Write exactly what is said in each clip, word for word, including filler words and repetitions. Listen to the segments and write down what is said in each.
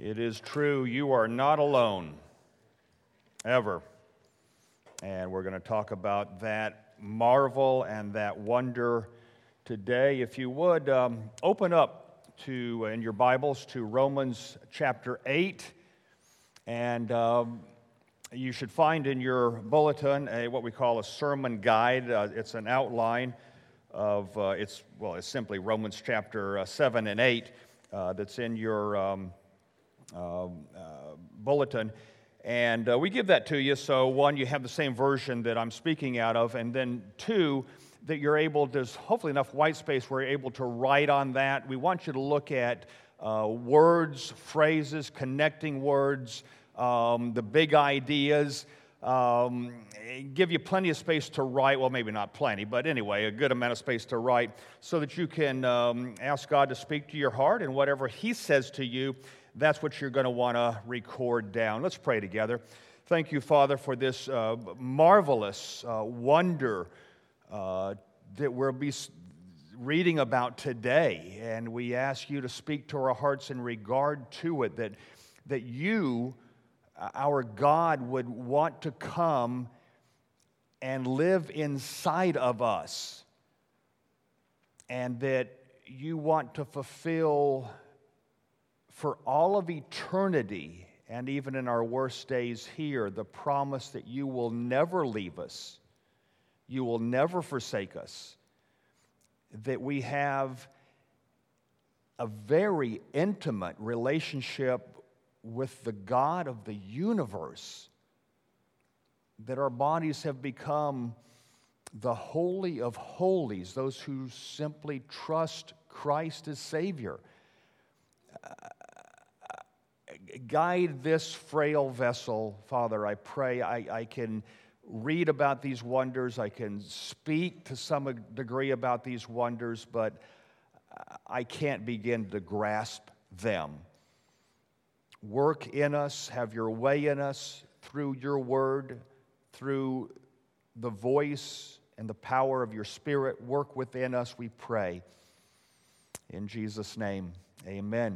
It is true, you are not alone, ever. And we're going to talk about that marvel and that wonder today. If you would, um, open up to in your Bibles to Romans chapter eight. And um, you should find in your bulletin a what we call a sermon guide. Uh, it's an outline of, uh, it's well, it's simply Romans chapter uh, seven and eight uh, that's in your um, uh, uh, bulletin. And uh, we give that to you, so one, you have the same version that I'm speaking out of, and then two, that you're able, there's hopefully enough white space where you're able to write on that. We want you to look at uh, words, phrases, connecting words, um, the big ideas, um, give you plenty of space to write, well, maybe not plenty, but anyway, a good amount of space to write so that you can um, ask God to speak to your heart, and whatever He says to you, that's what you're going to want to record down. Let's pray together. Thank you, Father, for this uh, marvelous uh, wonder uh, that we'll be reading about today. And we ask you to speak to our hearts in regard to it, that, that you, our God, would want to come and live inside of us, and that you want to fulfill for all of eternity, and even in our worst days here, the promise that you will never leave us, you will never forsake us, that we have a very intimate relationship with the God of the universe, that our bodies have become the holy of holies, those who simply trust Christ as Savior. Guide this frail vessel, Father, I pray. I, I can read about these wonders. I can speak to some degree about these wonders, but I can't begin to grasp them. Work in us, have your way in us through your word, through the voice and the power of your Spirit. Work within us, we pray. In Jesus' name, amen.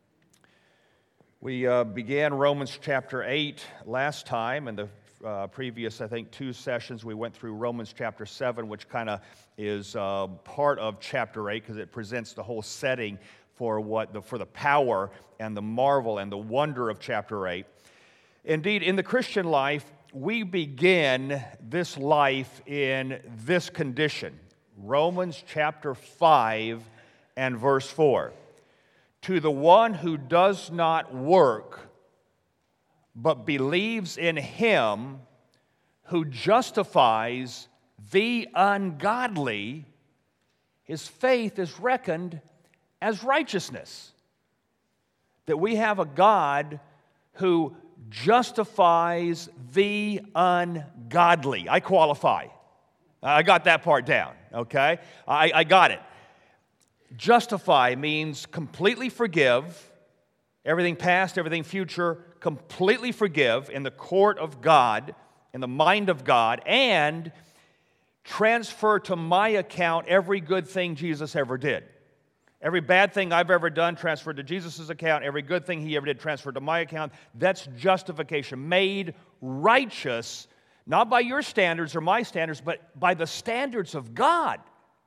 We uh, began Romans chapter eight last time. In the uh, previous, I think, two sessions, we went through Romans chapter seven, which kind of is uh, part of chapter eight because it presents the whole setting for what the, for the power and the marvel and the wonder of chapter eight. Indeed, in the Christian life, we begin this life in this condition. Romans chapter five and verse four. To the one who does not work, but believes in Him who justifies the ungodly, his faith is reckoned as righteousness. That we have a God who justifies the ungodly. I qualify. I got that part down, okay? I, I got it. Justify means completely forgive, everything past, everything future, completely forgive in the court of God, in the mind of God, and transfer to my account every good thing Jesus ever did. Every bad thing I've ever done, transferred to Jesus' account. Every good thing He ever did, transferred to my account. That's justification. Made righteous, not by your standards or my standards, but by the standards of God.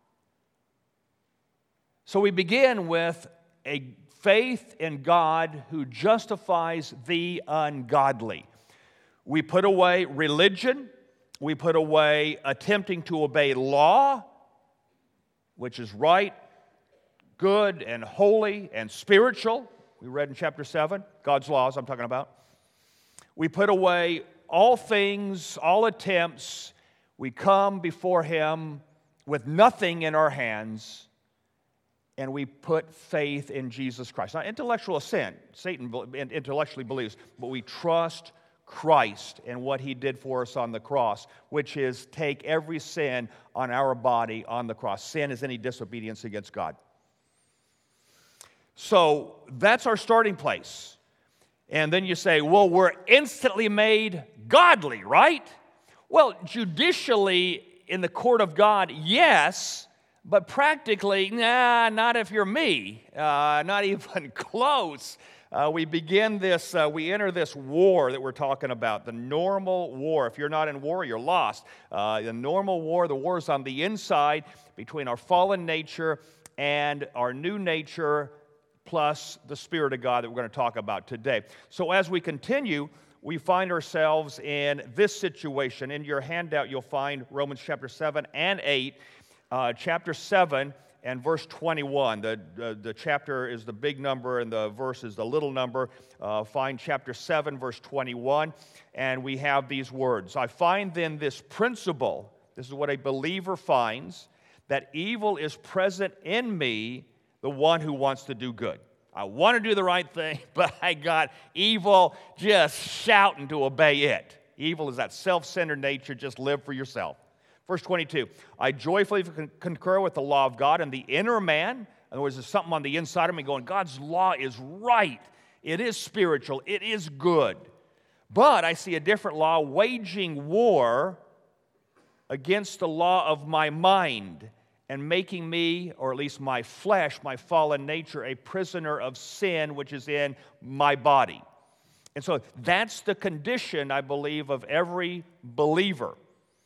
So we begin with a faith in God who justifies the ungodly. We put away religion. We put away attempting to obey law, which is right, good, and holy, and spiritual. We read in chapter seven, God's laws I'm talking about. We put away all things, all attempts. We come before Him with nothing in our hands, and we put faith in Jesus Christ. Not intellectual assent. Satan intellectually believes, but we trust Christ and what He did for us on the cross, which is take every sin on our body on the cross. Sin is any disobedience against God. So that's our starting place. And then you say, well, we're instantly made godly, right? Well, judicially in the court of God, yes, But practically, nah, not if you're me, uh, not even close. Uh, we begin this, uh, we enter this war that we're talking about, the normal war. If you're not in war, you're lost. Uh, the normal war, the war is on the inside between our fallen nature and our new nature, plus the Spirit of God that we're going to talk about today. So as we continue, we find ourselves in this situation. In your handout, you'll find Romans chapter seven and eight. Uh, chapter seven and verse twenty-one. The, the, the chapter is the big number and the verse is the little number. Uh, find chapter seven, verse twenty-one, and we have these words. I find then this principle, this is what a believer finds, that evil is present in me, the one who wants to do good. I want to do the right thing, but I got evil just shouting to obey it. Evil is that self-centered nature, just live for yourself. Verse twenty-two, I joyfully concur with the law of God in the inner man. In other words, there's something on the inside of me going, God's law is right. It is spiritual. It is good. But I see a different law waging war against the law of my mind and making me, or at least my flesh, my fallen nature, a prisoner of sin, which is in my body. And so that's the condition, I believe, of every believer.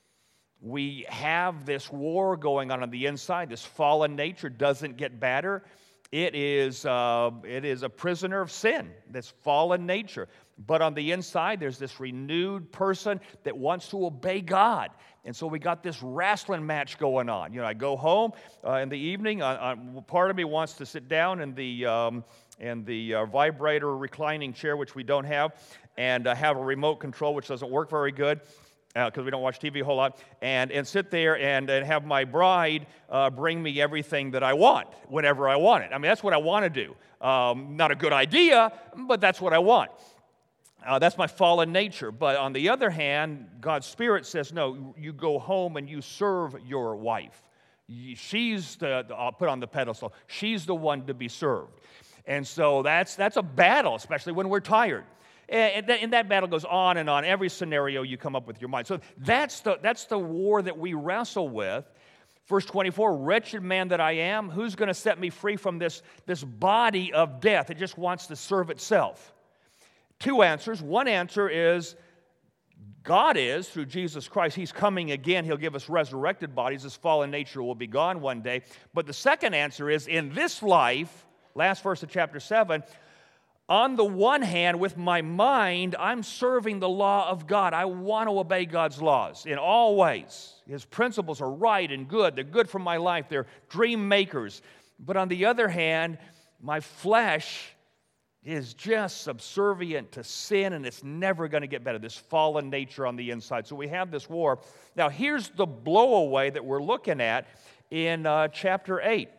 We have this war going on on the inside. This fallen nature doesn't get better. It is, uh, it is a prisoner of sin, this fallen nature. But on the inside, there's this renewed person that wants to obey God. And so we got this wrestling match going on. You know, I go home uh, in the evening. Uh, uh, part of me wants to sit down in the, um, in the uh, vibrator reclining chair, which we don't have, and uh, have a remote control, which doesn't work very good, because uh, we don't watch T V a whole lot, and, and sit there and, and have my bride uh, bring me everything that I want, whenever I want it. I mean, that's what I want to do. Um, not a good idea, but that's what I want. Uh, that's my fallen nature. But on the other hand, God's Spirit says, no, you go home and you serve your wife. She's the, I'll put on the pedestal, she's the one to be served. And so that's, that's a battle, especially when we're tired. And that, and that battle goes on and on. Every scenario you come up with your mind. So that's the, that's the war that we wrestle with. Verse twenty-four, wretched man that I am, who's going to set me free from this, this body of death? It just wants to serve itself. Two answers. One answer is God is, through Jesus Christ. He's coming again. He'll give us resurrected bodies. This fallen nature will be gone one day. But the second answer is, in this life, last verse of chapter seven, on the one hand, with my mind, I'm serving the law of God. I want to obey God's laws in all ways. His principles are right and good. They're good for my life. They're dream makers. But on the other hand, my flesh is just subservient to sin, and it's never going to get better, this fallen nature on the inside. So we have this war. Now, here's the blowaway that we're looking at in uh, chapter eight.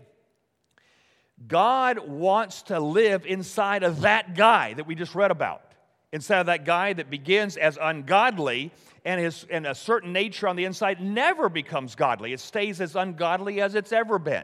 God wants to live inside of that guy that we just read about. Inside of that guy that begins as ungodly, and, his, and a certain nature on the inside never becomes godly. It stays as ungodly as it's ever been.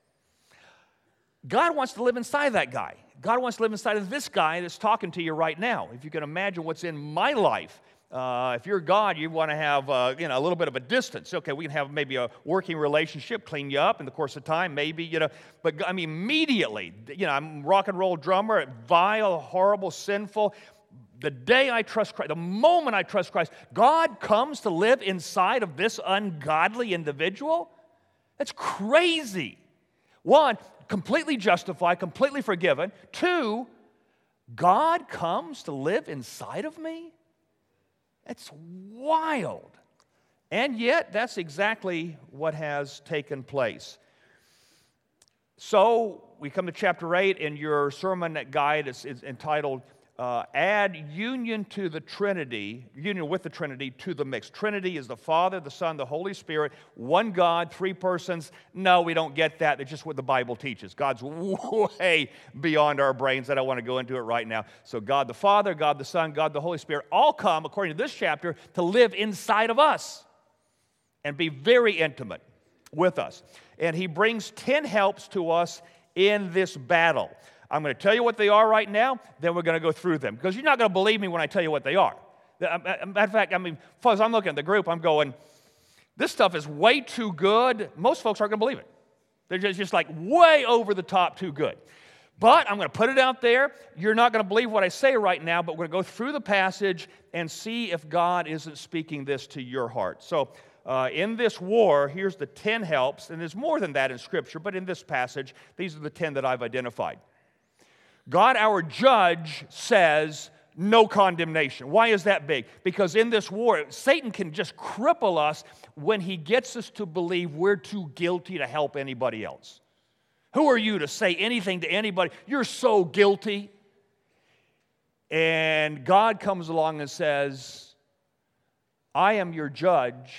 God wants to live inside of that guy. God wants to live inside of this guy that's talking to you right now. If you can imagine what's in my life, Uh, if you're God, you want to have uh, you know, a little bit of a distance. Okay, we can have maybe a working relationship, clean you up in the course of time, maybe, you know. But I mean, immediately, you know, I'm a rock and roll drummer, vile, horrible, sinful. The day I trust Christ, the moment I trust Christ, God comes to live inside of this ungodly individual? That's crazy. One, completely justified, completely forgiven. Two, God comes to live inside of me? That's wild. And yet, that's exactly what has taken place. So, we come to chapter eight, and your sermon guide is, is entitled, uh, Add Union to the Trinity, Union with the Trinity to the Mix. Trinity is the Father, the Son, the Holy Spirit, one God, three persons. No, we don't get that. That's just what the Bible teaches. God's way beyond our brains. I don't want to go into it right now. So God the Father, God the Son, God the Holy Spirit all come, according to this chapter, to live inside of us and be very intimate with us. And he brings ten helps to us in this battle. I'm going to tell you what they are right now, then we're going to go through them, because you're not going to believe me when I tell you what they are. Matter of fact, I mean, as I'm looking at the group, I'm going, this stuff is way too good. Most folks aren't going to believe it. They're just, just like way over the top too good. But I'm going to put it out there. You're not going to believe what I say right now, but we're going to go through the passage and see if God isn't speaking this to your heart. So uh, in this war, here's the ten helps, and there's more than that in Scripture, but in this passage, these are the ten that I've identified. God, our judge, says no condemnation. Why is that big? Because in this war, Satan can just cripple us when he gets us to believe we're too guilty to help anybody else. Who are you to say anything to anybody? You're so guilty. And God comes along and says, I am your judge.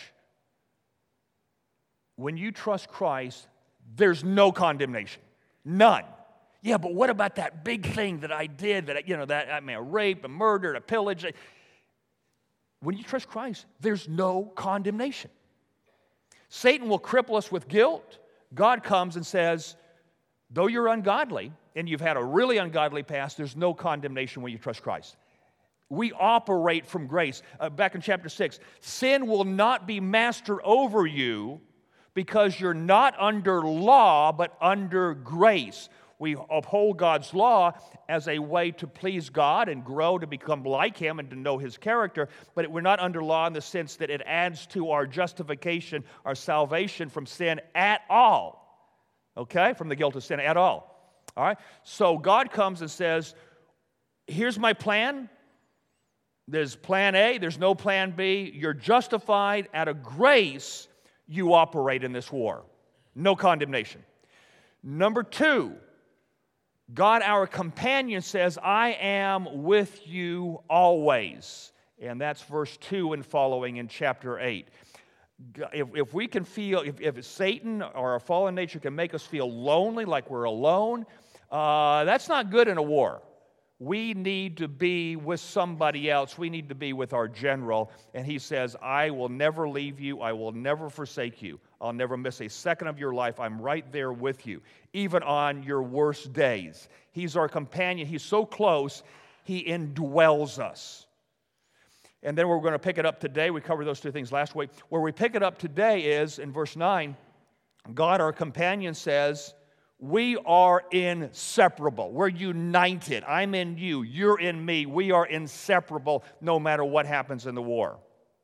When you trust Christ, there's no condemnation. None. Yeah, but what about that big thing that I did, that, you know, that I mean, a rape, a murder, a pillage? When you trust Christ, there's no condemnation. Satan will cripple us with guilt. God comes and says, though you're ungodly, and you've had a really ungodly past, there's no condemnation when you trust Christ. We operate from grace. Uh, back in chapter six, sin will not be master over you because you're not under law, but under grace. We uphold God's law as a way to please God and grow to become like Him and to know His character, but we're not under law in the sense that it adds to our justification, our salvation from sin at all. Okay? From the guilt of sin at all. All right? So God comes and says, here's my plan. There's plan A. There's no plan B. You're justified out of grace. You operate in this war. No condemnation. Number two, God, our companion, says, I am with you always. And that's verse two and following in chapter eight. If, if we can feel, if, if Satan or our fallen nature can make us feel lonely, like we're alone, uh, that's not good in a war. We need to be with somebody else. We need to be with our general. And he says, I will never leave you. I will never forsake you. I'll never miss a second of your life. I'm right there with you, even on your worst days. He's our companion. He's so close, He indwells us. And then we're going to pick it up today. We covered those two things last week. Where we pick it up today is in verse nine, God, our companion, says, we are inseparable. We're united. I'm in you. You're in me. We are inseparable no matter what happens in the war.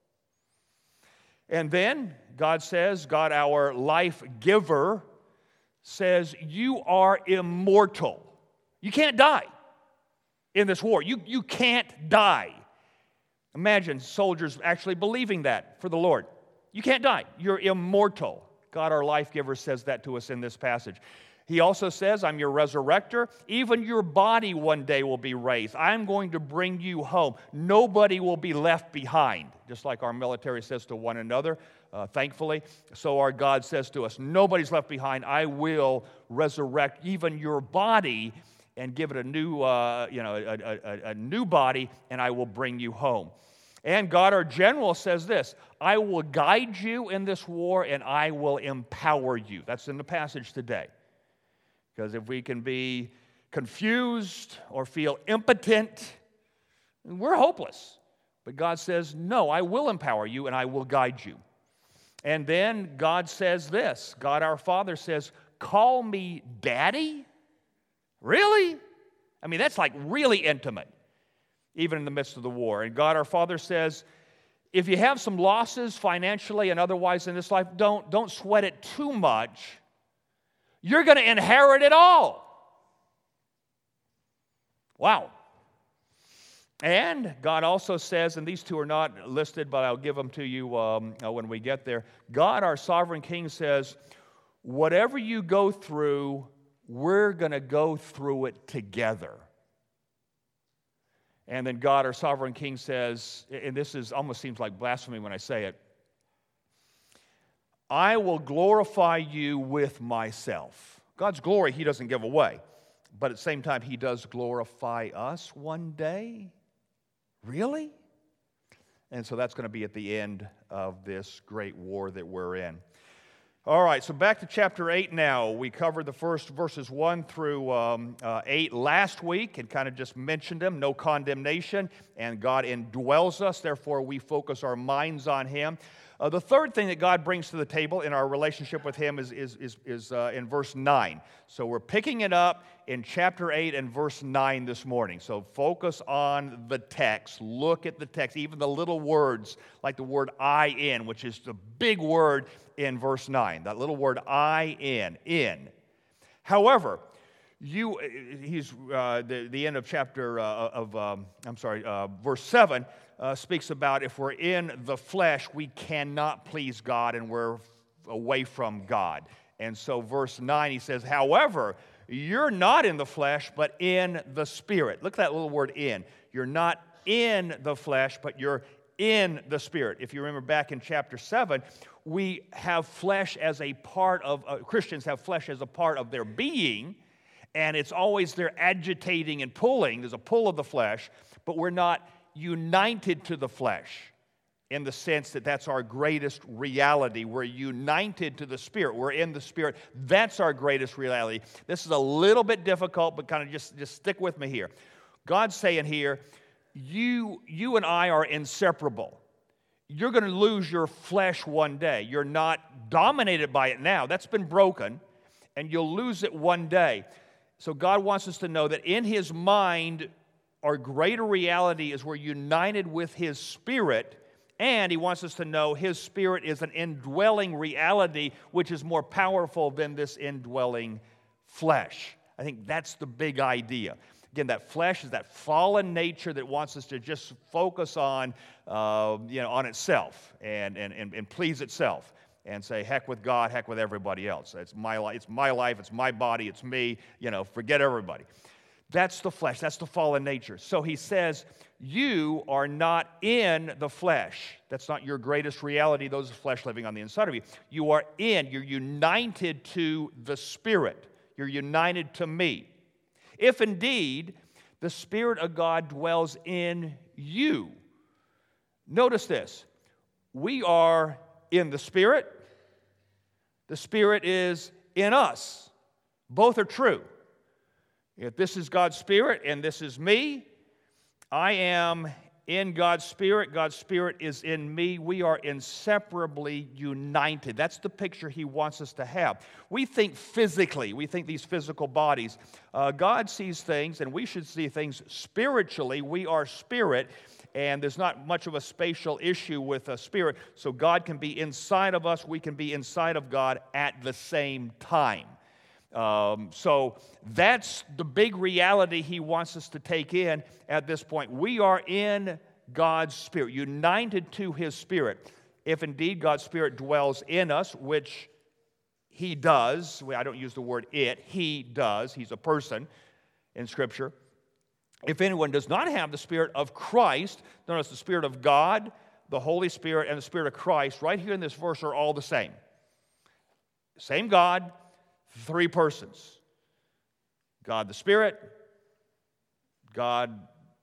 And then God says, God, our life giver, says, you are immortal. You can't die in this war. You, you can't die. Imagine soldiers actually believing that for the Lord. You can't die. You're immortal. God, our life giver, says that to us in this passage. He also says, I'm your resurrector. Even your body one day will be raised. I'm going to bring you home. Nobody will be left behind. Just like our military says to one another, uh, thankfully, so our God says to us, nobody's left behind. I will resurrect even your body and give it a new, uh, you know, a, a, a new body, and I will bring you home. And God, our general, says this, I will guide you in this war, and I will empower you. That's in the passage today. Because if we can be confused or feel impotent, we're hopeless. But God says, no, I will empower you and I will guide you. And then God says this, God our Father says, call me Daddy? Really? I mean, that's like really intimate, even in the midst of the war. And God our Father says, if you have some losses financially and otherwise in this life, don't, don't sweat it too much. You're going to inherit it all. Wow. And God also says, and these two are not listed, but I'll give them to you um, uh, when we get there. God, our sovereign King, says, whatever you go through, we're going to go through it together. And then God, our sovereign King, says, and this is almost seems like blasphemy when I say it, I will glorify you with myself. God's glory He doesn't give away, but at the same time He does glorify us one day. Really? And so that's going to be at the end of this great war that we're in. All right, so back to chapter eight now. We covered the first verses one through um, uh, eight last week and kind of just mentioned them. No condemnation, and God indwells us. Therefore, we focus our minds on Him. Uh, the third thing that God brings to the table in our relationship with Him is, is, is, is uh, in verse nine. So we're picking it up in chapter eight and verse nine this morning. So focus on the text. Look at the text, even the little words like the word I in, which is the big word in verse nine. That little word I in, in. However, you, he's uh, the, the end of chapter uh, of, um, I'm sorry, uh, verse seven. Uh, speaks about if we're in the flesh, we cannot please God and we're away from God. And so verse nine, he says, however, you're not in the flesh, but in the Spirit. Look at that little word in. You're not in the flesh, but you're in the Spirit. If you remember back in chapter seven, we have flesh as a part of, uh, Christians have flesh as a part of their being, and it's always they're agitating and pulling. There's a pull of the flesh, but we're not united to the flesh in the sense that that's our greatest reality. We're united to the Spirit. We're in the Spirit. That's our greatest reality. This is a little bit difficult, but kind of just, just stick with me here. God's saying here, you, you and I are inseparable. You're going to lose your flesh one day. You're not dominated by it now. That's been broken, and you'll lose it one day. So God wants us to know that in His mind, our greater reality is we're united with His Spirit, and He wants us to know His Spirit is an indwelling reality which is more powerful than this indwelling flesh. I think that's the big idea. Again, that flesh is that fallen nature that wants us to just focus on, uh, you know, on itself and, and, and, and please itself and say, heck with God, heck with everybody else. It's my life, it's my life, it's my body, it's me, you know, forget everybody. That's the flesh. That's the fallen nature. So he says, you are not in the flesh. That's not your greatest reality. Those are flesh living on the inside of you. You are in. You're united to the Spirit. You're united to me. If indeed the Spirit of God dwells in you. Notice this. We are in the Spirit. The Spirit is in us. Both are true. If this is God's Spirit and this is me, I am in God's Spirit. God's Spirit is in me. We are inseparably united. That's the picture He wants us to have. We think physically. We think these physical bodies. Uh, God sees things, and we should see things spiritually. We are spirit, and there's not much of a spatial issue with a spirit. So God can be inside of us. We can be inside of God at the same time. Um, so that's the big reality He wants us to take in at this point. We are in God's Spirit, united to His Spirit. If indeed God's Spirit dwells in us, which He does, I don't use the word it, He does, He's a person in Scripture. If anyone does not have the Spirit of Christ, notice the Spirit of God, the Holy Spirit, and the Spirit of Christ, right here in this verse are all the same. Same God, three persons. God the Spirit, God,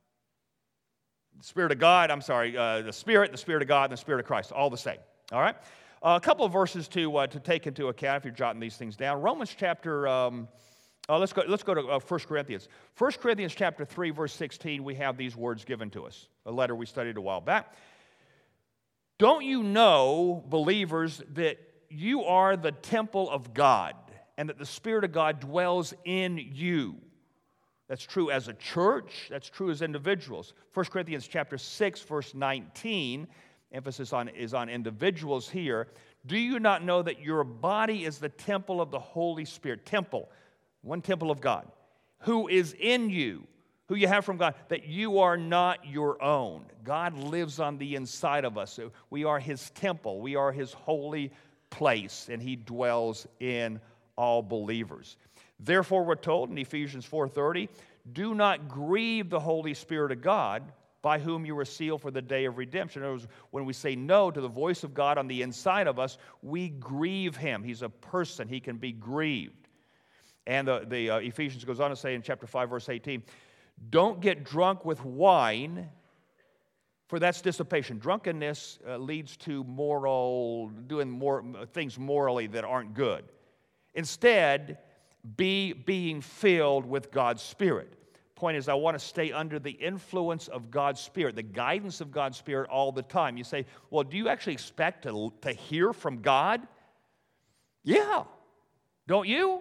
the Spirit of God, I'm sorry, uh, the Spirit, the Spirit of God, and the Spirit of Christ, all the same. All right? Uh, a couple of verses to uh, to take into account if you're jotting these things down. Romans chapter, um, uh, let's go let's go to uh, First Corinthians. First Corinthians chapter three, verse sixteen, we have these words given to us, a letter we studied a while back. Don't you know, believers, that you are the temple of God, and that the Spirit of God dwells in you? That's true as a church. That's true as individuals. First Corinthians chapter six, verse nineteen, emphasis on, is on individuals here. Do you not know that your body is the temple of the Holy Spirit? Temple, one temple of God, who is in you, who you have from God, that you are not your own. God lives on the inside of us. So we are His temple. We are His holy place, and He dwells in all believers. Therefore, we're told in Ephesians four thirty, do not grieve the Holy Spirit of God, by whom you were sealed for the day of redemption. In other words, when we say no to the voice of God on the inside of us, we grieve Him. He's a person. He can be grieved. And the, the uh, Ephesians goes on to say in chapter five, verse eighteen, don't get drunk with wine, for that's dissipation. Drunkenness uh, leads to moral, doing more things morally that aren't good. Instead, be being filled with God's Spirit. point is I want to stay under the influence of God's Spirit, the guidance of God's Spirit all the time. You say, well, do you actually expect to, to hear from God? Yeah. Don't you?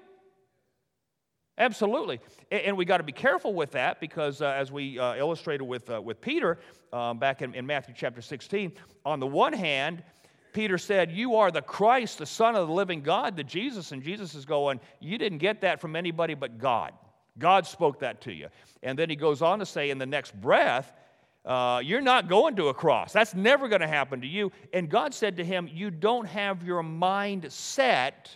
Absolutely. And, and we got to be careful with that because uh, as we uh, illustrated with, uh, with Peter um, back in, in Matthew chapter sixteen, on the one hand, Peter said, you are the Christ, the Son of the living God, the Jesus. And Jesus is going, you didn't get that from anybody but God. God spoke that to you. And then he goes on to say in the next breath, uh, you're not going to a cross. That's never going to happen to you. And God said to him, you don't have your mind set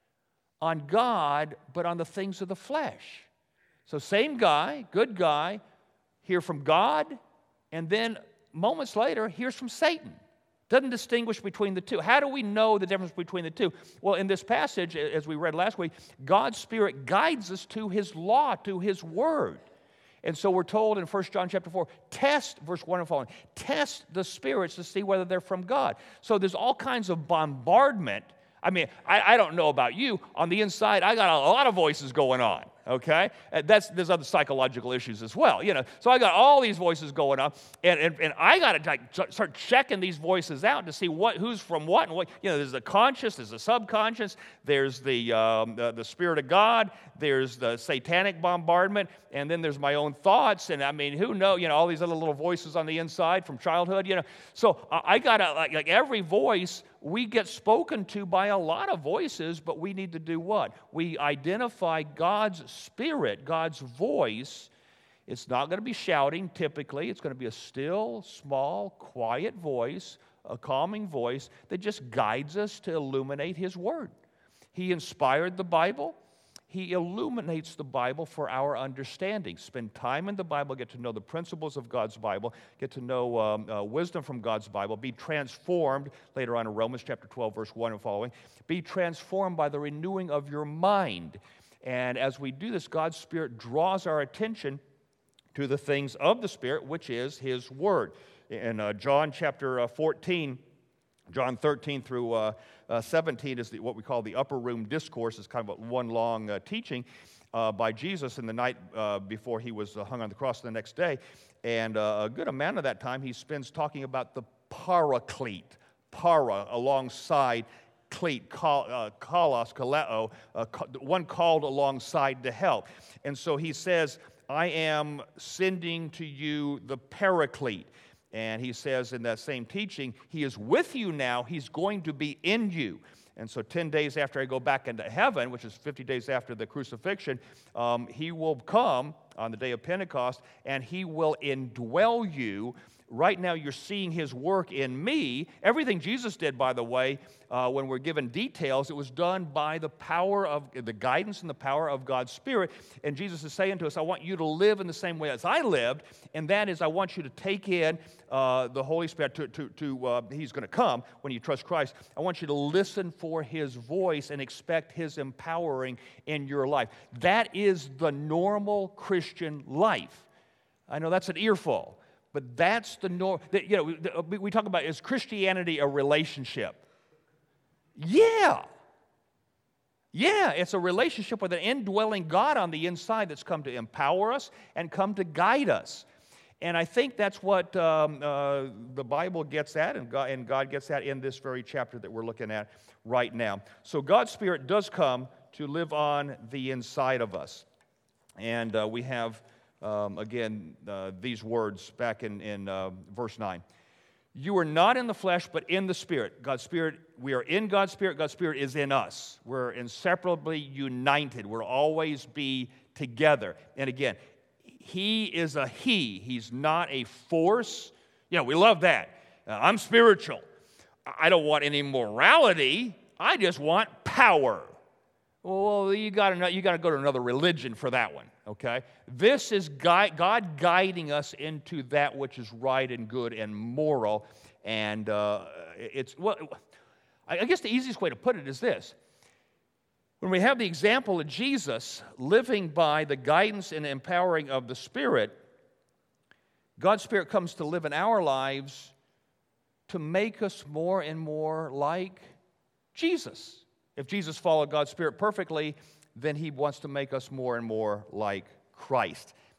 on God, but on the things of the flesh. So same guy, good guy, hear from God, and then moments later, hears from Satan. Doesn't distinguish between the two. How do we know the difference between the two? Well, in this passage, as we read last week, God's Spirit guides us to His law, to His Word. And so we're told in First John chapter four, test, verse one and following, test the spirits to see whether they're from God. So there's all kinds of bombardment. I mean, I, I don't know about you. On the inside, I got a lot of voices going on, okay? And that's, there's other psychological issues as well, you know. So I got all these voices going on, and, and, and I got to like, start checking these voices out to see what who's from what and what. You know, there's the conscious, there's the subconscious, there's the, um, the, the Spirit of God, there's the satanic bombardment, and then there's my own thoughts, and I mean, who knows, you know, all these other little voices on the inside from childhood, you know. So I, I got to, like, like every voice, we get spoken to by a lot of voices, but we need to do what? We identify God's Spirit, God's voice. It's not going to be shouting typically. It's going to be a still, small, quiet voice, a calming voice that just guides us to illuminate His Word. He inspired the Bible. He illuminates the Bible for our understanding. Spend time in the Bible, get to know the principles of God's Bible, get to know um, uh, wisdom from God's Bible, be transformed, later on in Romans chapter twelve, verse one and following, be transformed by the renewing of your mind. And as we do this, God's Spirit draws our attention to the things of the Spirit, which is His Word. In uh, John chapter uh, fourteen, John thirteen through uh, uh, seventeen is the, what we call the upper room discourse. It's kind of a one long uh, teaching uh, by Jesus in the night uh, before He was uh, hung on the cross the next day. And uh, a good amount of that time He spends talking about the paraclete, para, alongside cleat, call, uh, kalos, kaleo, uh, one called alongside to help. And so He says, I am sending to you the paraclete. And He says in that same teaching, He is with you now, He's going to be in you. And so ten days after I go back into heaven, which is fifty days after the crucifixion, um, He will come on the day of Pentecost, and He will indwell you. Right now you're seeing His work in me. Everything Jesus did, by the way, uh, when we're given details, it was done by the power of, the guidance and the power of God's Spirit. And Jesus is saying to us, I want you to live in the same way as I lived, and that is I want you to take in uh, the Holy Spirit. To, to, to uh, He's going to come when you trust Christ. I want you to listen for His voice and expect His empowering in your life. That is the normal Christian life. I know that's an earful. But that's the norm. You know, we talk about, is Christianity a relationship? Yeah. Yeah, it's a relationship with an indwelling God on the inside that's come to empower us and come to guide us. And I think that's what um, uh, the Bible gets at, and God, and God gets at in this very chapter that we're looking at right now. So God's Spirit does come to live on the inside of us. And uh, we have... Um, again, uh, these words back in, in uh, verse nine. You are not in the flesh, but in the Spirit. God's Spirit, we are in God's Spirit. God's Spirit is in us. We're inseparably united. We'll always be together. And again, He is a He. He's not a force. You know, we love that. Uh, I'm spiritual. I don't want any morality. I just want power. Well, you got you got to go to another religion for that one, okay? This is God guiding us into that which is right and good and moral, and uh, it's well. I guess the easiest way to put it is this: when we have the example of Jesus living by the guidance and empowering of the Spirit, God's Spirit comes to live in our lives to make us more and more like Jesus. If Jesus followed God's Spirit perfectly, then He wants to make us more and more like Christ.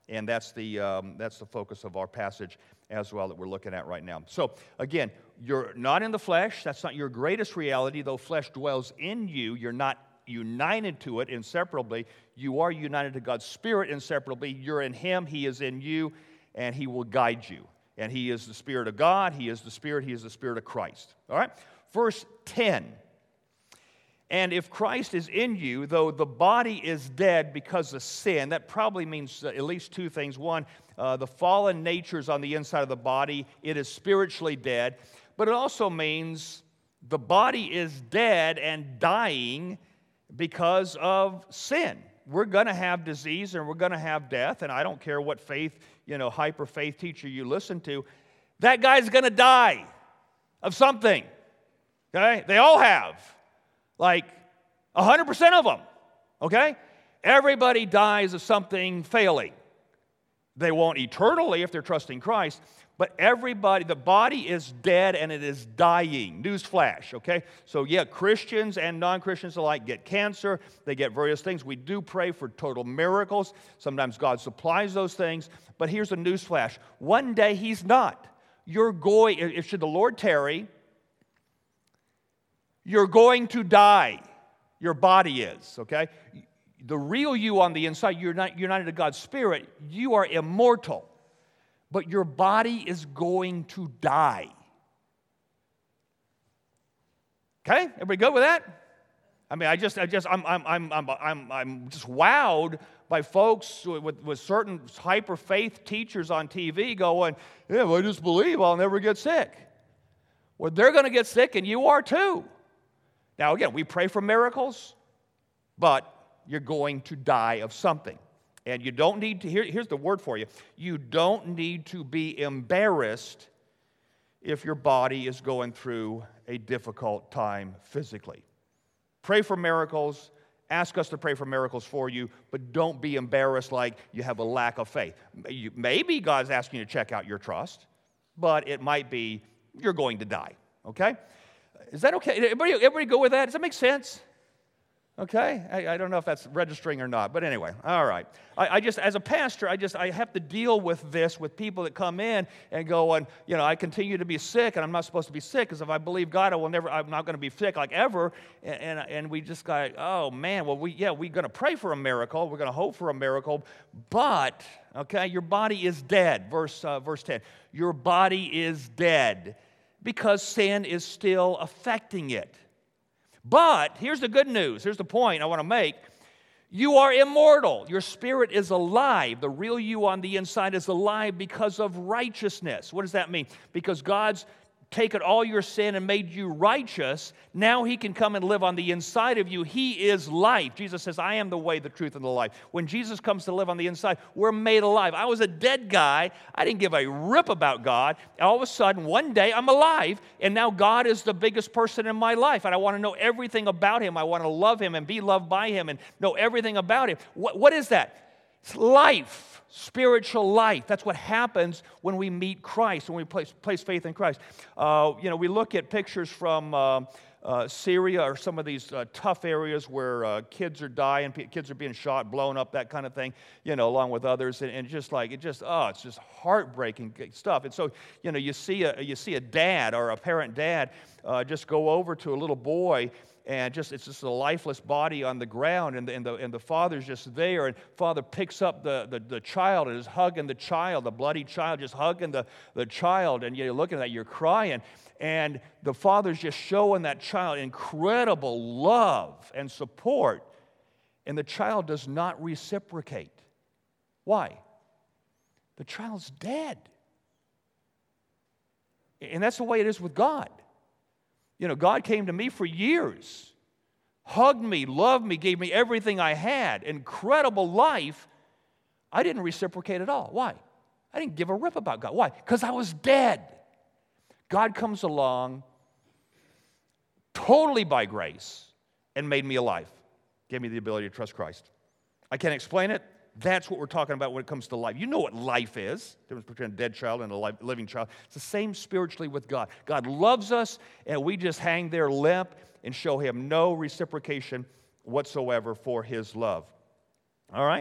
And that's the, um, that's the focus of our passage as well that we're looking at right now. So, again, you're not in the flesh. That's not your greatest reality. Though flesh dwells in you, you're not united to it inseparably. You are united to God's Spirit inseparably. You're in Him. He is in you, and He will guide you. And He is the Spirit of God. He is the Spirit. He is the Spirit of Christ. All right? Verse ten. And if Christ is in you, though the body is dead because of sin, that probably means at least two things. One, uh, the fallen nature is on the inside of the body. It is spiritually dead. But it also means the body is dead and dying because of sin. We're going to have disease and we're going to have death. And I don't care what faith, you know, hyper faith teacher you listen to. That guy's going to die of something. Okay? They all have. Like one hundred percent of them, okay? Everybody dies of something failing. They won't eternally if they're trusting Christ, but everybody, the body is dead and it is dying. Newsflash, okay? So yeah, Christians and non-Christians alike get cancer. They get various things. We do pray for total miracles. Sometimes God supplies those things, but here's a newsflash. One day He's not. You're going, if should the Lord tarry, you're going to die. Your body is, okay? The real you on the inside, you're not united to God's Spirit. You are immortal. But your body is going to die. Okay? Everybody good with that? I mean, I just, I just, I'm, I'm, I'm, I'm, I'm, I'm just wowed by folks with, with certain hyper faith teachers on T V going, yeah, well, I just believe I'll never get sick. Well, they're going to get sick, and you are too. Now, again, we pray for miracles, but you're going to die of something. And you don't need to, here, here's the word for you. You don't need to be embarrassed if your body is going through a difficult time physically. Pray for miracles. Ask us to pray for miracles for you, but don't be embarrassed like you have a lack of faith. Maybe God's asking you to check out your trust, but it might be you're going to die, okay? Is that okay? Everybody, everybody go with that? Does that make sense? Okay? I, I don't know if that's registering or not, but anyway, all right. I, I just, as a pastor, I just, I have to deal with this with people that come in and go, and, you know, I continue to be sick, and I'm not supposed to be sick, because if I believe God, I will never, I'm not going to be sick like ever, and, and, and we just got, oh, man, well, we, yeah, we're going to pray for a miracle, we're going to hope for a miracle, but, okay, your body is dead, verse, uh, verse ten. Your body is dead, because sin is still affecting it. But here's the good news. Here's the point I want to make. You are immortal. Your spirit is alive. The real you on the inside is alive because of righteousness. What does that mean? Because God's taken all your sin and made you righteous. Now He can come and live on the inside of you. He is life. Jesus says, I am the way, the truth, and the life. When Jesus comes to live on the inside, we're made alive. I was a dead guy. I didn't give a rip about God. All of a sudden, one day, I'm alive, and now God is the biggest person in my life, and I want to know everything about Him. I want to love Him and be loved by Him and know everything about Him. What, what is that? It's life. Spiritual life. That's what happens when we meet Christ, when we place, place faith in Christ. Uh, you know, we look at pictures from uh, uh, Syria or some of these uh, tough areas where uh, kids are dying, kids are being shot, blown up, that kind of thing, you know, along with others. And, and just like, it just, oh, it's just heartbreaking stuff. And so, you know, you see a, you see a dad or a parent dad uh, just go over to a little boy, and just it's just a lifeless body on the ground, and the, and the, and the father's just there, and father picks up the, the, the child and is hugging the child, the bloody child, just hugging the, the child, and you're looking at that, you're crying, and the father's just showing that child incredible love and support, and the child does not reciprocate. Why? The child's dead. And that's the way it is with God. You know, God came to me for years, hugged me, loved me, gave me everything I had, incredible life. I didn't reciprocate at all. Why? I didn't give a rip about God. Why? Because I was dead. God comes along totally by grace and made me alive, gave me the ability to trust Christ. I can't explain it. That's what we're talking about when it comes to life. You know what life is. The difference between a dead child and a living child. It's the same spiritually with God. God loves us, and we just hang there limp and show Him no reciprocation whatsoever for His love. All right?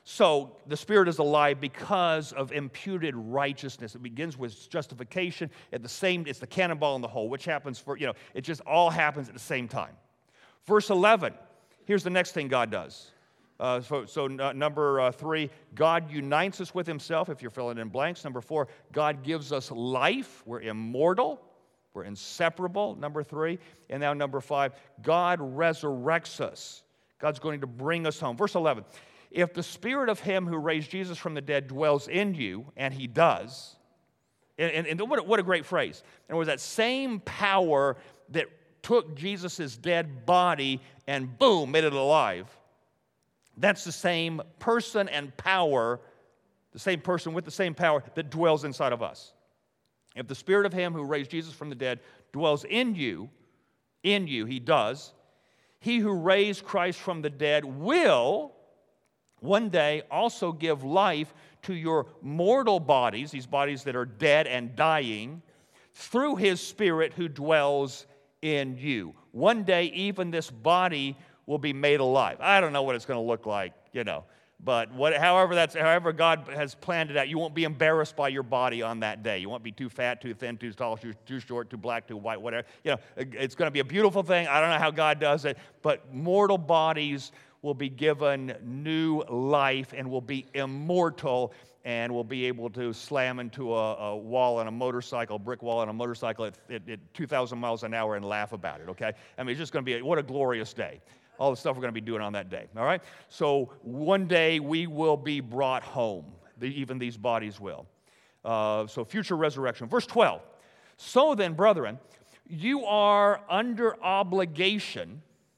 So the Spirit is alive because of imputed righteousness. It begins with justification. At the same, it's the cannonball in the hole, which happens for, you know, it just all happens at the same time. Verse eleven, here's the next thing God does. Uh, so so n- number uh, three, God unites us with himself, if you're filling in blanks. Number four, God gives us life. We're immortal. We're inseparable, number three. And now number five, God resurrects us. God's going to bring us home. Verse eleven, if the Spirit of him who raised Jesus from the dead dwells in you, and he does, and, and, and what, a, what a great phrase. And it was that same power that took Jesus' dead body and boom, made it alive. That's the same person and power, the same person with the same power that dwells inside of us. If the Spirit of him who raised Jesus from the dead dwells in you, in you, he does, he who raised Christ from the dead will one day also give life to your mortal bodies, these bodies that are dead and dying, through his Spirit who dwells in you. One day, even this body will be made alive. I don't know what it's going to look like, you know. But what, however that's, however God has planned it out, you won't be embarrassed by your body on that day. You won't be too fat, too thin, too tall, too, too short, too black, too white, whatever. You know, it's going to be a beautiful thing. I don't know how God does it, but mortal bodies will be given new life and will be immortal and will be able to slam into a, a wall on a motorcycle, brick wall on a motorcycle at, at, at two thousand miles an hour and laugh about it, okay? I mean, it's just going to be, a, what a glorious day. All the stuff we're going to be doing on that day, all right? So one day we will be brought home. The, even these bodies will. Uh, so future resurrection. Verse twelve. So then, brethren, you are under obligation,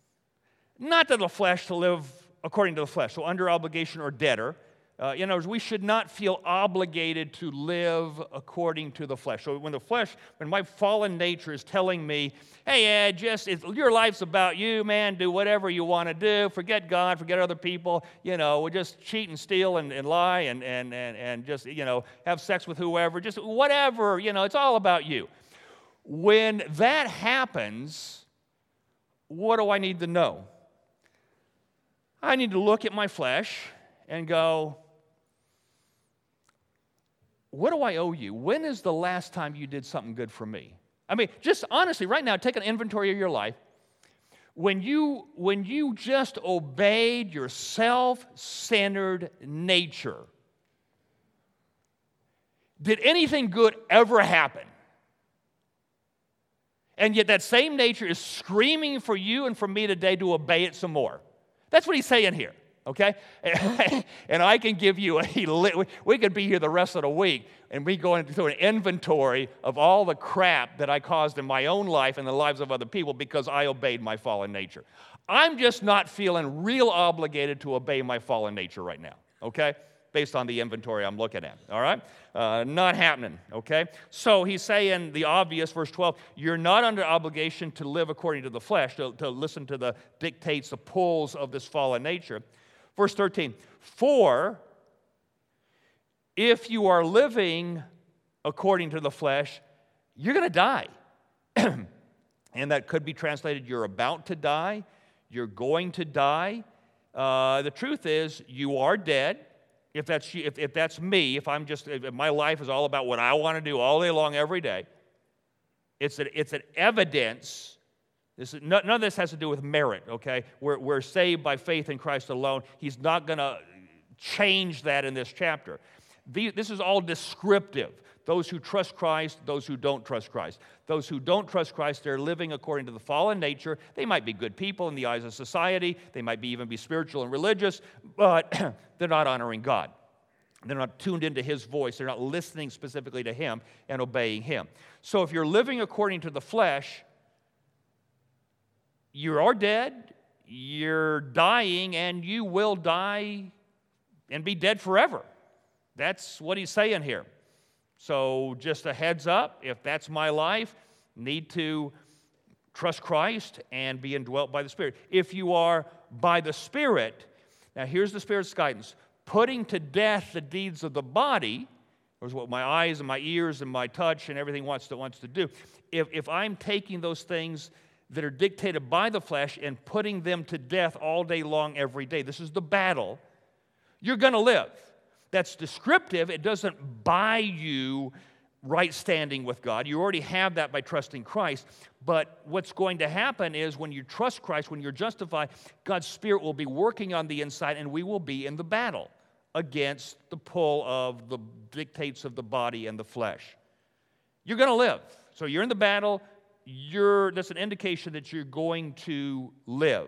not to the flesh, to live according to the flesh. So under obligation or debtor. Uh, in other words, we should not feel obligated to live according to the flesh. So when the flesh, when my fallen nature is telling me, hey, Ed, just it's, your life's about you, man, do whatever you want to do, forget God, forget other people, you know, we'll just cheat and steal and, and lie and, and, and, and just, you know, have sex with whoever, just whatever, you know, it's all about you. When that happens, what do I need to know? I need to look at my flesh and go, what do I owe you? When is the last time you did something good for me? I mean, just honestly, right now, take an inventory of your life. When you, when you just obeyed your self-centered nature, did anything good ever happen? And yet that same nature is screaming for you and for me today to obey it some more. That's what he's saying here. Okay? And I can give you a, we could be here the rest of the week and we go into an inventory of all the crap that I caused in my own life and the lives of other people because I obeyed my fallen nature. I'm just not feeling real obligated to obey my fallen nature right now, okay? Based on the inventory I'm looking at, all right? Uh, not happening, okay? So he's saying the obvious, verse twelve, you're not under obligation to live according to the flesh, to, to listen to the dictates, the pulls of this fallen nature. Verse thirteen, for if you are living according to the flesh, you're going to die. And that could be translated, you're about to die, you're going to die. Uh, the truth is, you are dead. If that's, if, if that's me, if I'm just, if my life is all about what I want to do all day long, every day, it's, a, it's an evidence. This is, none of this has to do with merit, okay? We're, we're saved by faith in Christ alone. He's not going to change that in this chapter. The, this is all descriptive. Those who trust Christ, those who don't trust Christ. Those who don't trust Christ, they're living according to the fallen nature. They might be good people in the eyes of society. They might be, even be spiritual and religious, but they're not honoring God. They're not tuned into His voice. They're not listening specifically to Him and obeying Him. So if you're living according to the flesh, you are dead, you're dying, and you will die and be dead forever. That's what he's saying here. So just a heads up, if that's my life, need to trust Christ and be indwelt by the Spirit. If you are by the Spirit, now here's the Spirit's guidance, putting to death the deeds of the body, or is what my eyes and my ears and my touch and everything wants to, wants to do. If, if I'm taking those things that are dictated by the flesh and putting them to death all day long, every day. This is the battle. You're going to live. That's descriptive. It doesn't buy you right standing with God. You already have that by trusting Christ. But what's going to happen is when you trust Christ, when you're justified, God's Spirit will be working on the inside, and we will be in the battle against the pull of the dictates of the body and the flesh. You're going to live. So you're in the battle. You're, that's an indication that you're going to live.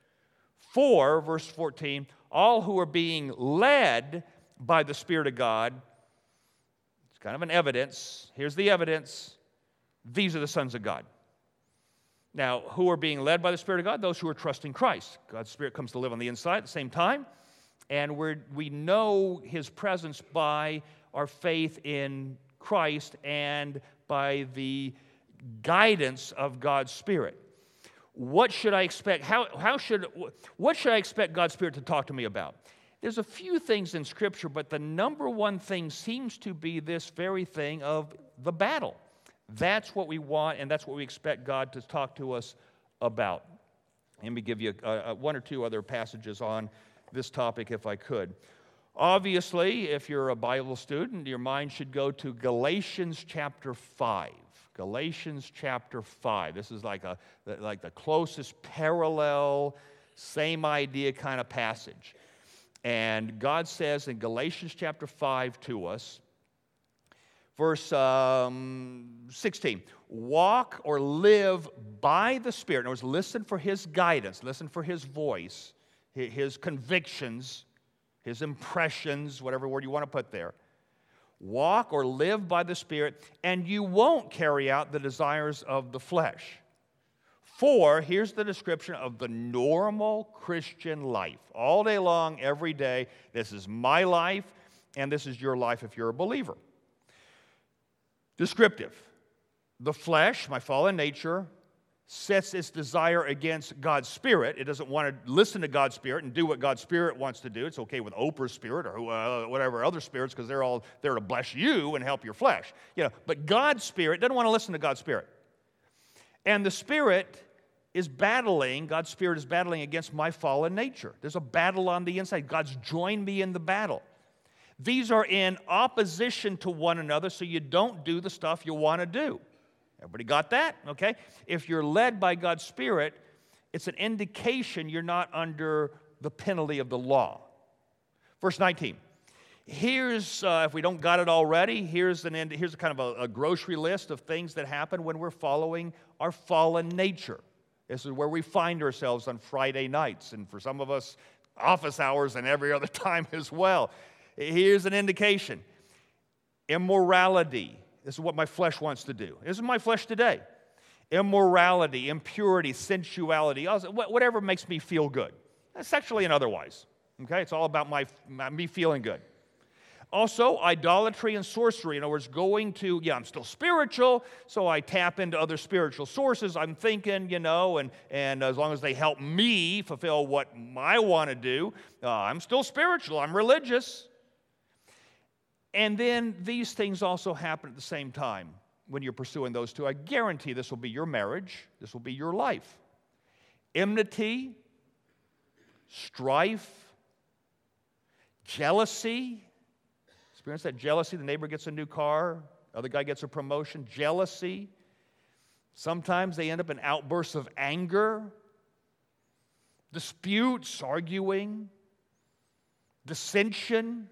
For, verse fourteen, all who are being led by the Spirit of God, it's kind of an evidence. Here's the evidence. These are the sons of God. Now, who are being led by the Spirit of God? Those who are trusting Christ. God's Spirit comes to live on the inside at the same time, and we're, we know His presence by our faith in Christ and by the guidance of God's Spirit. What should I expect? How, how should, what should I expect God's Spirit to talk to me about? There's a few things in Scripture, but the number one thing seems to be this very thing of the battle. That's what we want, and that's what we expect God to talk to us about. Let me give you a, a, one or two other passages on this topic, if I could. Obviously, if you're a Bible student, your mind should go to Galatians chapter five. Galatians chapter five. This is like, a, like the closest parallel, same idea kind of passage. And God says in Galatians chapter five to us, verse um, sixteen, walk or live by the Spirit. In other words, listen for His guidance, listen for His voice, His convictions, His impressions, whatever word you want to put there. Walk or live by the Spirit, and you won't carry out the desires of the flesh. For, here's the description of the normal Christian life. All day long, every day, this is my life, and this is your life if you're a believer. Descriptive. The flesh, my fallen nature, sets its desire against God's Spirit. It doesn't want to listen to God's Spirit and do what God's Spirit wants to do. It's okay with Oprah's spirit or uh, whatever other spirits because they're all there to bless you and help your flesh. You know, but God's Spirit doesn't want to listen to God's Spirit. And the Spirit is battling, God's Spirit is battling against my fallen nature. There's a battle on the inside. God's joined me in the battle. These are in opposition to one another, so you don't do the stuff you want to do. Everybody got that? Okay? If you're led by God's Spirit, it's an indication you're not under the penalty of the law. Verse nineteen. Here's, uh, if we don't got it already, here's an end, here's a kind of a, a grocery list of things that happen when we're following our fallen nature. This is where we find ourselves on Friday nights, and for some of us, office hours and every other time as well. Here's an indication. Immorality. This is what my flesh wants to do. This is my flesh today. Immorality, impurity, sensuality, whatever makes me feel good. Sexually and otherwise. Okay? It's all about my, my me feeling good. Also, idolatry and sorcery. In other words, going to, yeah, I'm still spiritual, so I tap into other spiritual sources. I'm thinking, you know, and, and as long as they help me fulfill what I want to do, uh, I'm still spiritual, I'm religious. And then these things also happen at the same time when you're pursuing those two. I guarantee this will be your marriage. This will be your life. Enmity, strife, jealousy. Experience that jealousy. The neighbor gets a new car. Other guy gets a promotion. Jealousy. Sometimes they end up in outbursts of anger. Disputes, arguing. Dissension.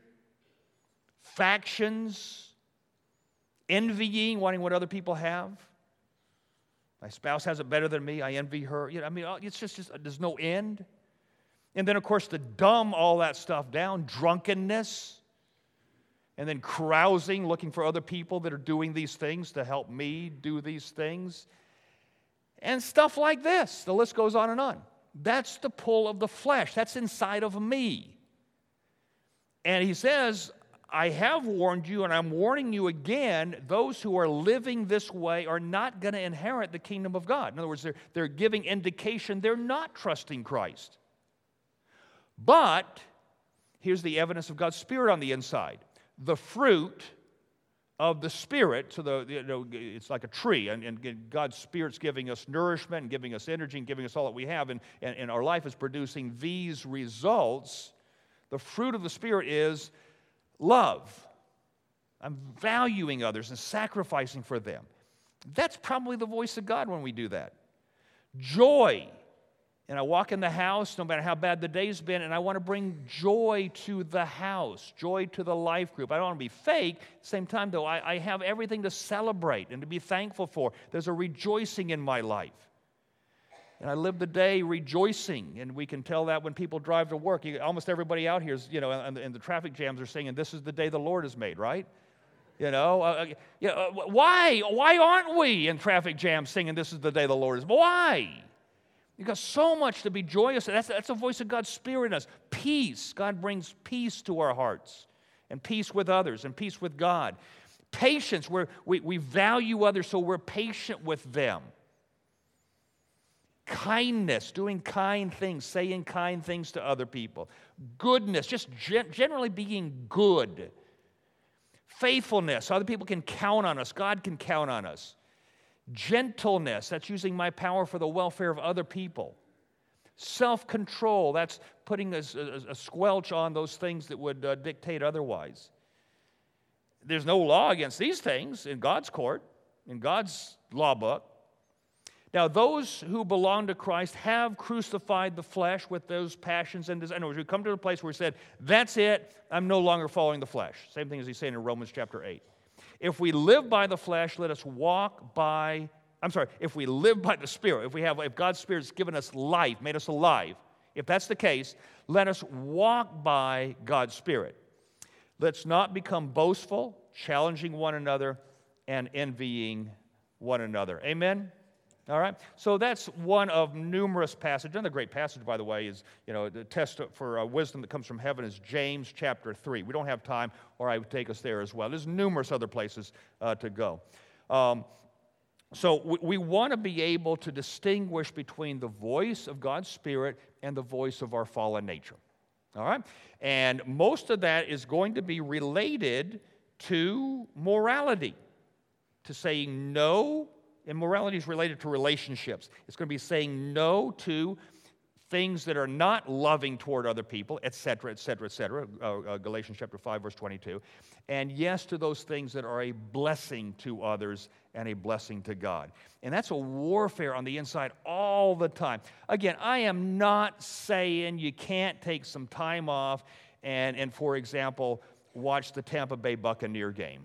Factions, envying, wanting what other people have. My spouse has it better than me. I envy her. You know, I mean, it's just, just there's no end. And then, of course, to dumb all that stuff down, drunkenness, and then carousing, looking for other people that are doing these things to help me do these things, and stuff like this. The list goes on and on. That's the pull of the flesh. That's inside of me. And he says, I have warned you, and I'm warning you again, those who are living this way are not going to inherit the kingdom of God. In other words, they're, they're giving indication they're not trusting Christ. But here's the evidence of God's Spirit on the inside. The fruit of the Spirit, so the, you know, it's like a tree, and, and God's Spirit's giving us nourishment and giving us energy and giving us all that we have, and, and, and our life is producing these results. The fruit of the Spirit is love. I'm valuing others and sacrificing for them. That's probably the voice of God when we do that. Joy. And I walk in the house, no matter how bad the day's been, and I want to bring joy to the house, joy to the life group. I don't want to be fake. At the same time, though, I, I have everything to celebrate and to be thankful for. There's a rejoicing in my life. And I live the day rejoicing, and we can tell that when people drive to work. You, almost everybody out here is, you know, in the, in the traffic jams are singing, "This is the day the Lord has made," right? You know, uh, yeah, uh, why? Why aren't we in traffic jams singing, "This is the day the Lord has made"? Why? You've got so much to be joyous. That's, that's the voice of God's Spirit in us. Peace. God brings peace to our hearts, and peace with others, and peace with God. Patience, where we, we value others, so we're patient with them. Kindness, doing kind things, saying kind things to other people. Goodness, just gen- generally being good. Faithfulness, other people can count on us. God can count on us. Gentleness, that's using my power for the welfare of other people. Self-control, that's putting a, a, a squelch on those things that would uh, dictate otherwise. There's no law against these things in God's court, in God's law book. Now, those who belong to Christ have crucified the flesh with those passions and desires. We come to a place where he said, that's it, I'm no longer following the flesh. Same thing as he's saying in Romans chapter eight. If we live by the flesh, let us walk by, I'm sorry, if we live by the Spirit, if we have, if God's Spirit has given us life, made us alive, if that's the case, let us walk by God's Spirit. Let's not become boastful, challenging one another, and envying one another. Amen? All right? So that's one of numerous passages. Another great passage, by the way, is, you know, the test for uh, wisdom that comes from heaven is James chapter three. We don't have time, or I would take us there as well. There's numerous other places uh, to go. Um, so we, we want to be able to distinguish between the voice of God's Spirit and the voice of our fallen nature. All right? And most of that is going to be related to morality, to saying no. And morality is related to relationships. It's going to be saying no to things that are not loving toward other people, et cetera, et cetera, et cetera. Uh, uh, Galatians chapter five, verse twenty-two. And yes to those things that are a blessing to others and a blessing to God. And that's a warfare on the inside all the time. Again, I am not saying you can't take some time off and, and for example, watch the Tampa Bay Buccaneer game.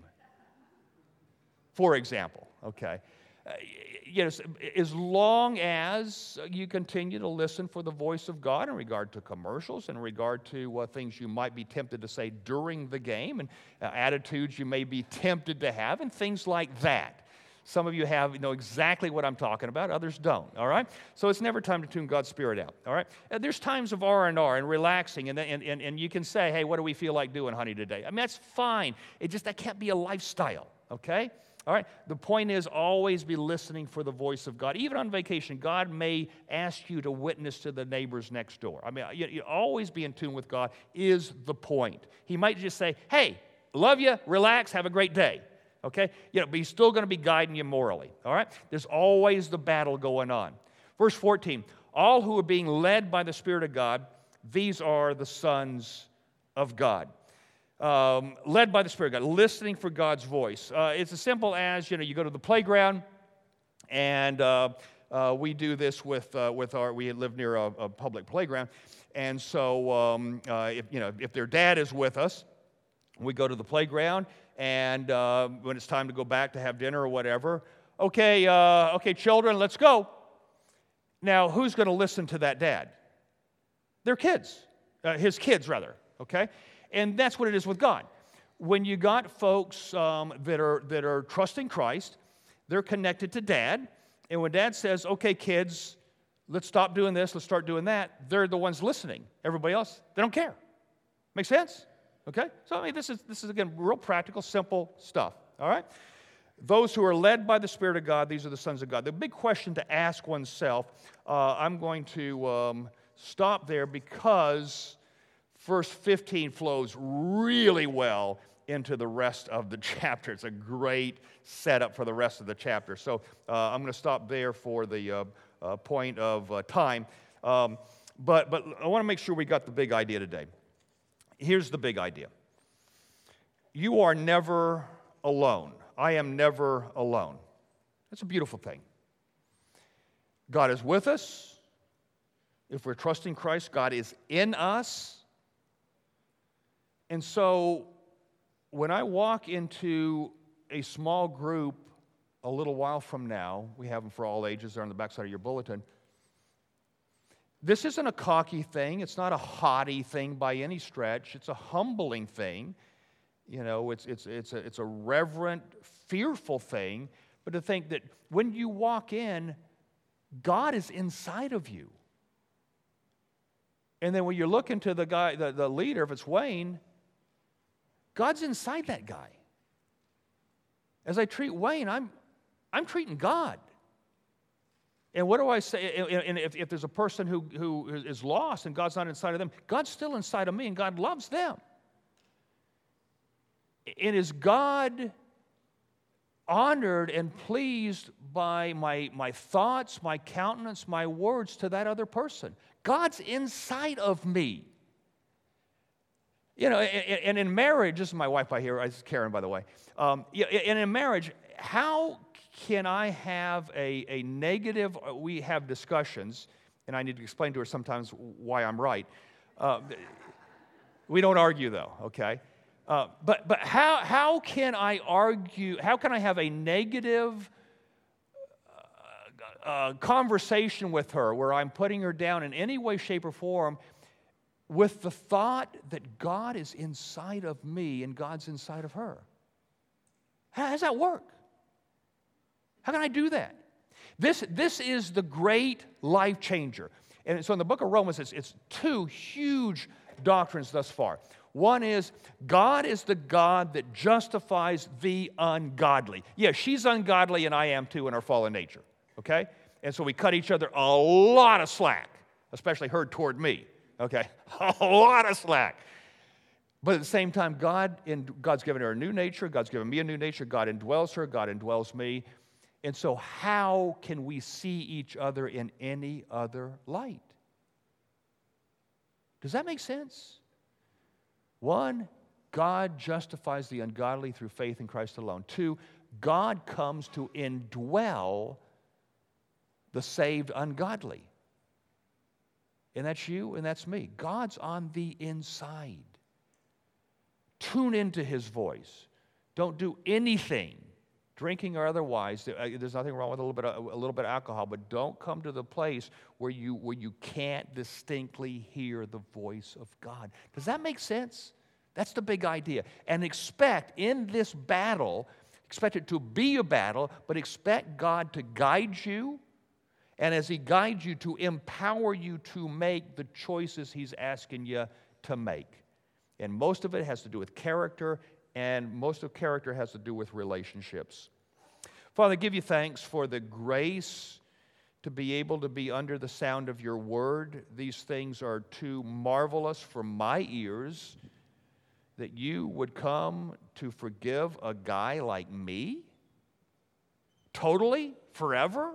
For example, okay? Uh, yes, as long as you continue to listen for the voice of God in regard to commercials, in regard to uh, things you might be tempted to say during the game, and uh, attitudes you may be tempted to have, and things like that. Some of you have you know exactly what I'm talking about, others don't, all right? So it's never time to tune God's Spirit out, all right? Uh, there's times of R and R and relaxing, and, and, and, and you can say, hey, what do we feel like doing, honey, today? I mean, that's fine. It just, that can't be a lifestyle, okay? All right, the point is always be listening for the voice of God. Even on vacation, God may ask you to witness to the neighbors next door. I mean, you, you always be in tune with God is the point. He might just say, hey, love you, relax, have a great day. Okay? You know, but he's still going to be guiding you morally. All right? There's always the battle going on. Verse fourteen, all who are being led by the Spirit of God, these are the sons of God. Um, led by the Spirit of God, listening for God's voice. Uh, it's as simple as, you know, you go to the playground, and uh, uh, we do this with uh, with our, we live near a, a public playground, and so, um, uh, if, you know, if their dad is with us, we go to the playground, and uh, when it's time to go back to have dinner or whatever, okay, uh, okay, children, let's go. Now, who's going to listen to that dad? Their kids, uh, his kids, rather, okay? And that's what it is with God. When you got folks um, that are that are trusting Christ, they're connected to Dad. And when Dad says, okay, kids, let's stop doing this, let's start doing that, they're the ones listening. Everybody else, they don't care. Make sense? Okay? So, I mean, this is, this is again, real practical, simple stuff. All right? Those who are led by the Spirit of God, these are the sons of God. The big question to ask oneself, uh, I'm going to um, stop there because verse fifteen flows really well into the rest of the chapter. It's a great setup for the rest of the chapter. So uh, I'm going to stop there for the uh, uh, point of uh, time. Um, but, but I want to make sure we got the big idea today. here's the big idea. You are never alone. I am never alone. That's a beautiful thing. God is with us. If we're trusting Christ, God is in us. And so when I walk into a small group a little while from now, we have them for all ages, they're on the backside of your bulletin. This isn't a cocky thing. It's not a haughty thing by any stretch. It's a humbling thing. You know, it's, it's, it's, a, it's a reverent, fearful thing. But to think that when you walk in, God is inside of you. And then when you're looking to the guy, the, the leader, if it's Wayne, God's inside that guy. As I treat Wayne, I'm, I'm treating God. And what do I say? And if, if there's a person who, who is lost and God's not inside of them, God's still inside of me and God loves them. And is God honored and pleased by my, my thoughts, my countenance, my words to that other person? God's inside of me. You know, and in marriage, this is my wife by here, this is Karen, by the way. Um, and in marriage, how can I have a, a negative, we have discussions, and I need to explain to her sometimes why I'm right. Uh, we don't argue, though, okay? Uh, but but how, how can I argue, how can I have a negative uh, uh, conversation with her where I'm putting her down in any way, shape, or form with the thought that God is inside of me and God's inside of her? How does that work? How can I do that? This, this is the great life changer. And so in the book of Romans, it's, it's two huge doctrines thus far. One is God is the God that justifies the ungodly. Yeah, she's ungodly and I am too in our fallen nature, okay? And so we cut each other a lot of slack, especially her toward me, okay? A lot of slack. But at the same time, God in, God's given her a new nature. God's given me a new nature. God indwells her. God indwells me. And so how can we see each other in any other light? Does that make sense? One, God justifies the ungodly through faith in Christ alone. Two, God comes to indwell the saved ungodly. And that's you and that's me. God's on the inside. Tune into His voice. Don't do anything, drinking or otherwise. There's nothing wrong with a little bit of, a little bit of alcohol, but don't come to the place where you, where you can't distinctly hear the voice of God. Does that make sense? That's the big idea. And expect in this battle, expect it to be a battle, but expect God to guide you, and as He guides you, to empower you to make the choices He's asking you to make. And most of it has to do with character, and most of character has to do with relationships. Father, I give you thanks for the grace to be able to be under the sound of your word. These things are too marvelous for my ears, that you would come to forgive a guy like me? Totally? Forever?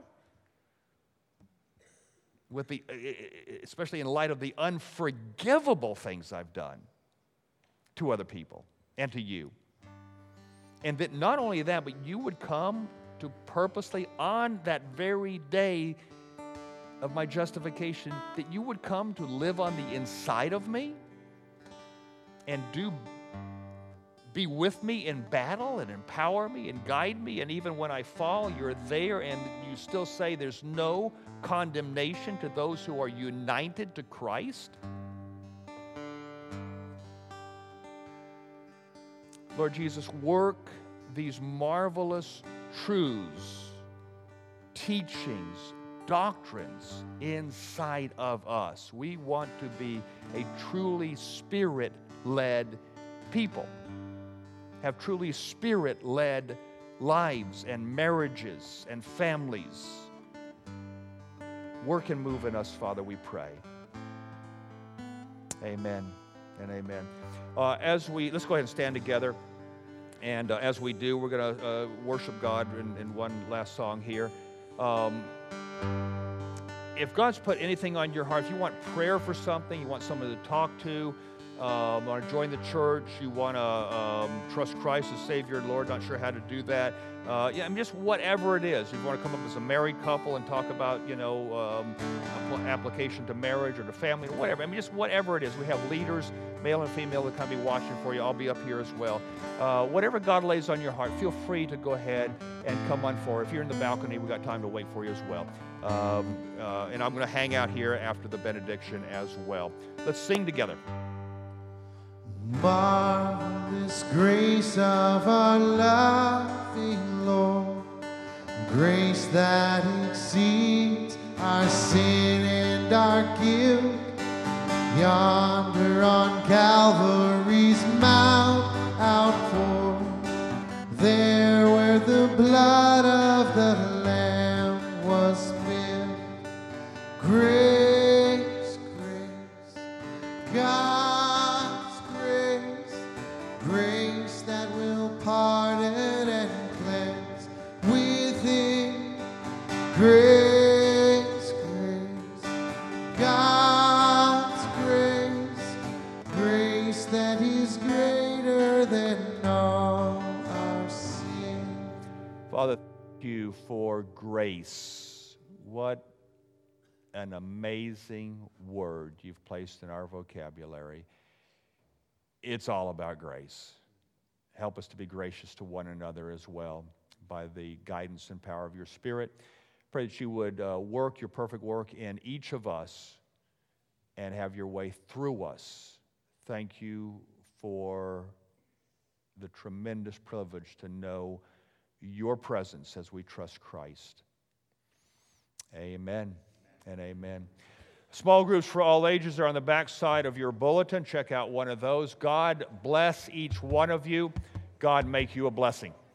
With the, especially in light of the unforgivable things I've done to other people and to you. And that not only that, but you would come to purposely on that very day of my justification, that you would come to live on the inside of me and do be with me in battle and empower me and guide me. And even when I fall, you're there, and you still say there's no condemnation to those who are united to Christ. Lord Jesus, work these marvelous truths, teachings, doctrines inside of us. We want to be a truly Spirit-led people, have truly Spirit-led lives and marriages and families. Work and move in us, Father, we pray. Amen and amen. Uh, as we, let's go ahead and stand together. And uh, as we do, we're going to uh, worship God in, in one last song here. Um, if God's put anything on your heart, if you want prayer for something, you want someone to talk to, um, want to join the church, you want to um, trust Christ as Savior and Lord, not sure how to do that. Uh, yeah, I mean, just whatever it is. If you want to come up as a married couple and talk about, you know, um, application to marriage or to family or whatever. I mean, just whatever it is. We have leaders, male and female, that kind of be watching for you. I'll be up here as well. Uh, whatever God lays on your heart, feel free to go ahead and come on forward. If you're in the balcony, we've got time to wait for you as well. Um, uh, and I'm going to hang out here after the benediction as well. Let's sing together. Marvelous grace of our loving Lord, grace that exceeds our sin and our guilt. Yonder on Calvary's mount outpoured, there where the blood of the Lamb was spilled. Grace, grace, God's grace, grace that will pardon and cleanse within. Grace, grace, God's grace, grace that is greater than all our sin. Father, thank you for grace. What an amazing word you've placed in our vocabulary. It's all about grace. Help us to be gracious to one another as well by the guidance and power of your Spirit. Pray that you would uh, work your perfect work in each of us and have your way through us. Thank you for the tremendous privilege to know your presence as we trust Christ. Amen and amen. Small groups for all ages are on the back side of your bulletin. Check out one of those. God bless each one of you. God make you a blessing.